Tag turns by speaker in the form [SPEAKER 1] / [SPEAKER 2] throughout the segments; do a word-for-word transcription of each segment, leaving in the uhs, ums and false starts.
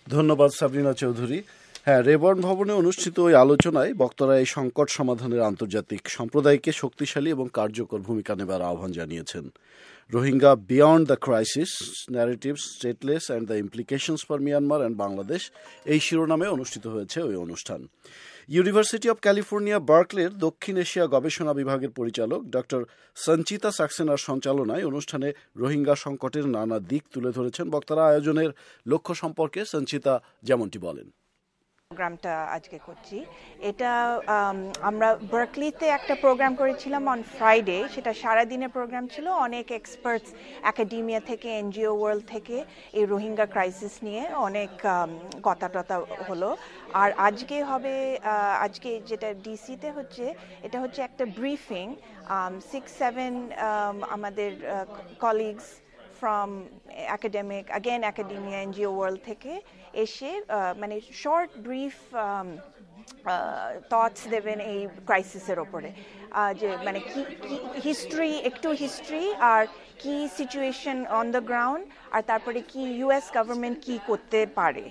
[SPEAKER 1] ধন্যবাদ সাবরিনা চৌধুরী। হ্যাঁ, রেবর্ন ভবনে অনুষ্ঠিত ওই আলোচনায় বক্তারা এই সংকট সমাধানের আন্তর্জাতিক সম্প্রদায়কে শক্তিশালী এবং কার্যকর ভূমিকা নেবার আহ্বান জানিয়েছেন। Rohingya beyond the crisis, narratives, stateless and the implications for Myanmar and Bangladesh এই শিরোনামে অনুষ্ঠিত হয়েছে ওই অনুষ্ঠান। ইউনিভার্সিটি অব ক্যালিফোর্নিয়া বার্কলের দক্ষিণ এশিয়া গবেষণা বিভাগের পরিচালক ডক্টর সঞ্চিতা সাক্সেনার সঞ্চালনায় অনুষ্ঠানে রোহিঙ্গা সংকটের নানা দিক তুলে ধরেছেন বক্তারা। আয়োজনের লক্ষ্য সম্পর্কে সঞ্চিতা যেমনটি বলেন।
[SPEAKER 2] প্রোগ্রামটা আজকে করছি, এটা আমরা বার্কলিতে একটা প্রোগ্রাম করেছিলাম অন ফ্রাইডে। সেটা সারাদিনের প্রোগ্রাম ছিল, অনেক এক্সপার্টস একাডেমিয়া থেকে, এনজিও ওয়ার্ল্ড থেকে এই রোহিঙ্গা ক্রাইসিস নিয়ে অনেক কথা টথা হলো। আর আজকে হবে, আজকে যেটা ডিসিতে হচ্ছে, এটা হচ্ছে একটা ব্রিফিং। সিক্স সেভেন আমাদের colleagues from academic, again academia, NGO world থেকে এসে মানে শর্ট ব্রিফ থটস দেবেন এই ক্রাইসিসের ওপরে, যে মানে কি হিস্ট্রি, একটু হিস্ট্রি আর কি সিচুয়েশন অন দ্য গ্রাউন্ড, আর তারপরে কি ইউএস গভর্নমেন্ট কি করতে পারে।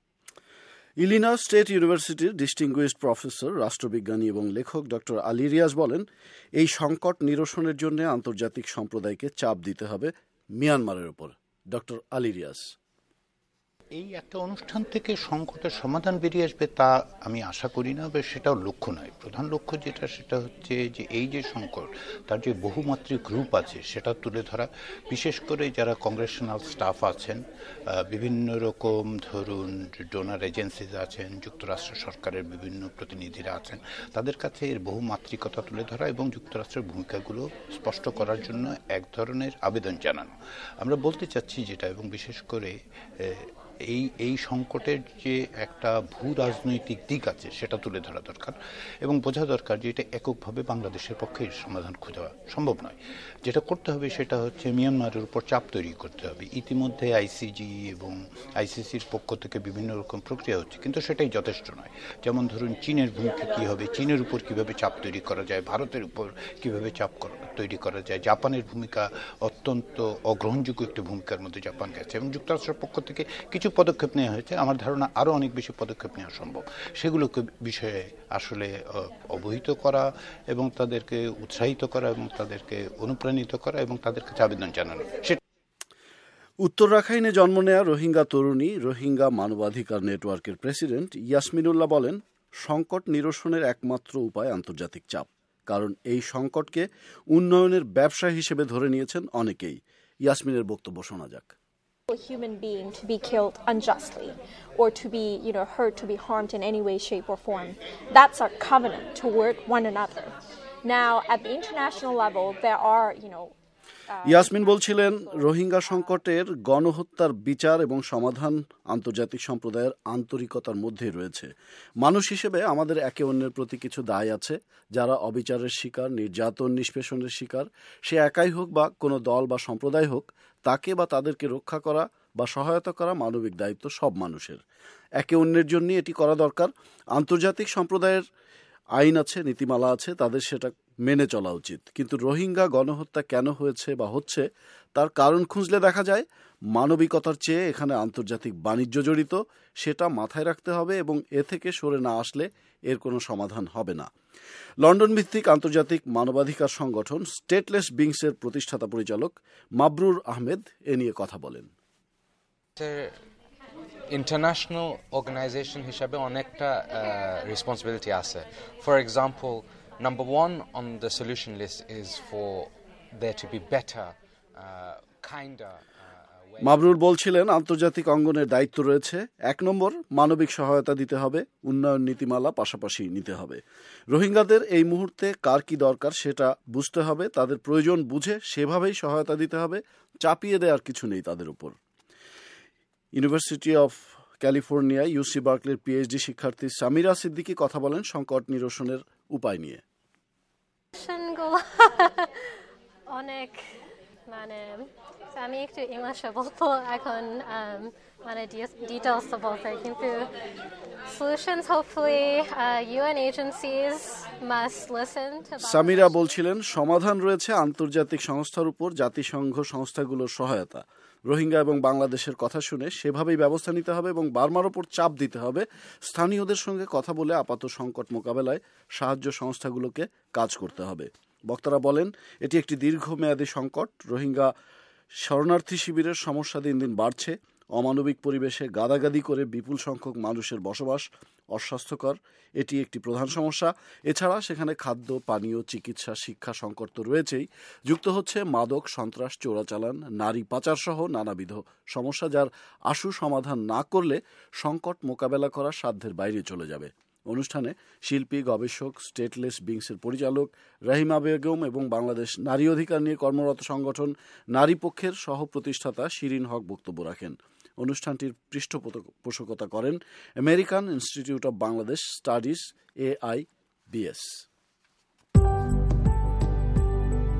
[SPEAKER 1] ইলিনয় স্টেট ইউনিভার্সিটির ডিস্টিংগুইশড প্রফেসর, রাষ্ট্রবিজ্ঞানী এবং লেখক ডক্টর আলী রিয়াজ বলেন, এই সংকট নিরসনের জন্য আন্তর্জাতিক সম্প্রদায়কে চাপ দিতে হবে মিয়ানমারের উপর। ডক্টর আলী রিয়াজ,
[SPEAKER 3] এই একটা অনুষ্ঠান থেকে সংকটের সমাধান বেরিয়ে আসবে তা আমি আশা করি না, বা সেটাও লক্ষ্য নয়। প্রধান লক্ষ্য যেটা, সেটা হচ্ছে যে এই যে সংকট, তার যে বহুমাত্রিক রূপ আছে সেটা তুলে ধরা। বিশেষ করে যারা কংগ্রেশনাল স্টাফ আছেন, বিভিন্ন রকম ধরুন ডোনার এজেন্সিজ আছেন, যুক্তরাষ্ট্র সরকারের বিভিন্ন প্রতিনিধিরা আছেন, তাদের কাছে এর বহুমাত্রিকতা তুলে ধরা এবং যুক্তরাষ্ট্রের ভূমিকাগুলো স্পষ্ট করার জন্য এক ধরনের আবেদন জানানো। আমরা বলতে চাচ্ছি যেটা, এবং বিশেষ করে এই এই সংকটের যে একটা ভূ রাজনৈতিক দিক আছে সেটা তুলে ধরা দরকার, এবং বোঝা দরকার যে এটা এককভাবে বাংলাদেশের পক্ষে সমাধান খোঁজা সম্ভব নয়। যেটা করতে হবে সেটা হচ্ছে মিয়ানমারের উপর চাপ তৈরি করতে হবে। ইতিমধ্যে আইসিজি এবং আইসিসির পক্ষ থেকে বিভিন্ন রকম প্রক্রিয়া হচ্ছে, কিন্তু সেটাই যথেষ্ট নয়। যেমন ধরুন চীনের ভূমিকা কী হবে, চীনের উপর কিভাবে চাপ তৈরি করা যায়, ভারতের উপর কিভাবে চাপ তৈরি করা যায়। জাপানের ভূমিকা অত্যন্ত অগ্রহণযোগ্য একটি ভূমিকার মধ্যে জাপান গেছে, এবং যুক্তরাষ্ট্রের পক্ষ থেকে কিছু পদক্ষেপ নেওয়া হয়েছে। আমার ধারণা আরও অনেক বেশি পদক্ষেপ নেওয়া সম্ভব। সেগুলোকে বিষয়ে আসলে অবহিত করা এবং তাদেরকে উৎসাহিত করা এবং তাদেরকে অনুপ্রাণিত করা এবং তাদের কাছে আবেদন জানানো।
[SPEAKER 1] উত্তর রাখাইনে জন্ম নেয়া রোহিঙ্গা তরুণী, রোহিঙ্গা মানবাধিকার নেটওয়ার্কের প্রেসিডেন্ট ইয়াসমিনুল্লাহ বলেন, সংকট নিরসনের একমাত্র উপায় আন্তর্জাতিক চাপ। কারণ এই সংকটকে উন্নয়নের ব্যবসা হিসেবে ধরে নিয়েছেন অনেকেই। ইয়াসমিনের বক্তব্য শোনা যাক।
[SPEAKER 4] A human being to be killed unjustly or to be, you know, hurt, to be harmed in any way, shape or form. That's our covenant toward one another. Now, at the international level, there are, you know,
[SPEAKER 1] Yasmin বলছিলেন, রোহিঙ্গা সংকটের গণহত্যার বিচার এবং সমাধান আন্তর্জাতিক সম্প্রদায়ের আন্তরিকতার মধ্যেই রয়েছে। মানুষ হিসেবে আমাদের একে অন্যের প্রতি কিছু দায় আছে। যারা অবিচারের শিকার, নির্যাতন, নিষ্পেষণের শিকার, সে একাই হোক বা কোনো দল বা সম্প্রদায় হোক, তাকে বা তাদেরকে রক্ষা করা বা সহায়তা করা মানবিক দায়িত্ব সব মানুষের। একে অন্যের জন্য এটি করা দরকার। আন্তর্জাতিক সম্প্রদায়ের আইন আছে, নীতিমালা আছে, তাদের সেটা মেনে চলা উচিত। কিন্তু রোহিঙ্গা গণহত্যা কেন হয়েছে বা হচ্ছে তার কারণ খুঁজলে দেখা যায় মানবিকতার চেয়ে এখানে আন্তর্জাতিক বাণিজ্য জড়িত। সেটা মাথায় রাখতে হবে এবং এ থেকে সরে না আসলে এর কোনো সমাধান হবে না। লন্ডন ভিত্তিক আন্তর্জাতিক মানবাধিকার সংগঠন স্টেটলেস বিংসের প্রতিষ্ঠাতা পরিচালক মাবরুর আহমেদ এ নিয়ে কথা বলেন।
[SPEAKER 5] ইন্টারন্যাশনাল অর্গানাইজেশন হিসাবে অনেকটা রেসপন্সিবিলিটি আছে। For example, number one on the solution list is for there to be better, uh, kinder.
[SPEAKER 1] Mabrur বলছিলেন, আন্তর্জাতিক অঙ্গনের দায়িত্ব রয়েছে। এক নম্বর, মানবিক সহায়তা দিতে হবে, উন্নয়ন নীতিমালা পাশাপাশি নিতে হবে। রোহিঙ্গাদের এই মুহূর্তে কার কি দরকার সেটা বুঝতে হবে, তাদের প্রয়োজন বুঝে সেভাবেই সহায়তা দিতে হবে। চাপিয়ে দেওয়ার কিছু নেই তাদের উপর। ইউনিভার্সিটি অফ ক্যালিফোর্নিয়া ইউসি বার্কলের পিএইচডি শিক্ষার্থী সামিরা সিদ্দিকী কথা বলেন সংকট নিরসনের উপায় নিয়ে।
[SPEAKER 6] অনেক মানে আমি একটু ইংলিশে বলবো এখন, মানে ডিটেলস তো বলতে, কিন্তু solutions hopefully uh, U N agencies must listen to.
[SPEAKER 1] Samira বলছিলেন, সমাধান রয়েছে আন্তর্জাতিক সংস্থার উপর, জাতিসংঘ সংস্থাগুলোর সহায়তা। রোহিঙ্গা এবং বাংলাদেশের কথা শুনে সেভাবেই ব্যবস্থা নিতে হবে এবং বার্মার ওপর চাপ দিতে হবে স্থানীয়দের সঙ্গে কথা বলে আপাত সংকট মোকাবেলায় সাহায্য সংস্থাগুলোকে কাজ করতে হবে। বক্তারা বলেন, এটি একটি দীর্ঘমেয়াদী সংকট। রোহিঙ্গা শরণার্থী শিবিরের সমস্যা দিন দিন বাড়ছে। অমানবিক পরিবেশে গাদাগাদি করে বিপুল সংখ্যক মানুষের বসবাস অস্বাস্থ্যকর, এটি একটি প্রধান সমস্যা। এছাড়া সেখানে খাদ্য, পানীয়, চিকিৎসা, শিক্ষা সংকট তো রয়েছেই, যুক্ত হচ্ছে মাদক, সন্ত্রাস, চোরাচালান, নারী পাচার সহ নানাবিধ সমস্যা, যার আশু সমাধান না করলে সংকট মোকাবেলা করা সাধ্যের বাইরে চলে যাবে। অনুষ্ঠানে শিল্পী, গবেষক, স্টেটলেস বিংসের পরিচালক রাহিমা বেগম এবং বাংলাদেশ নারী অধিকার নিয়ে কর্মরত সংগঠন নারী পক্ষের সহ প্রতিষ্ঠাতা শিরিন হক বক্তব্য রাখেন। অনুষ্ঠানটির পৃষ্ঠপোষকতা করেন American institute of Bangladesh studies, A I B S.